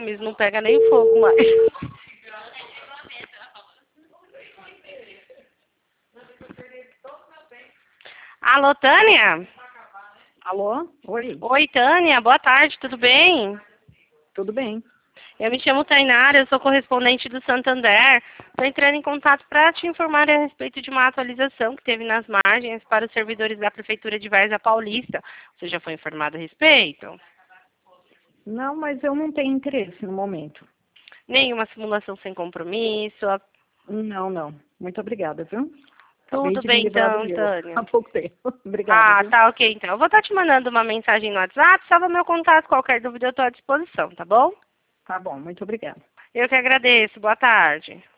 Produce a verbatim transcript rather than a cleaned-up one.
mesmo, não pega nem fogo mais. Alô, Tânia? Alô? Oi. Oi, Tânia, boa tarde, tudo bem? Tudo bem. Eu me chamo Tainara, eu sou correspondente do Santander. Estou entrando em contato para te informar a respeito de uma atualização que teve nas margens para os servidores da Prefeitura de Várzea Paulista. Você já foi informado a respeito? Não, mas eu não tenho interesse no momento. Nenhuma simulação sem compromisso? Não, não. Muito obrigada, viu? Acabei Tudo de me bem livrar do então, meu Tânia. há pouco tempo. Obrigada, Ah, viu? tá ok então. Eu vou estar te mandando uma mensagem no WhatsApp, salva meu contato, qualquer dúvida eu estou à disposição, tá bom? Tá bom, muito obrigada. Eu que agradeço, boa tarde.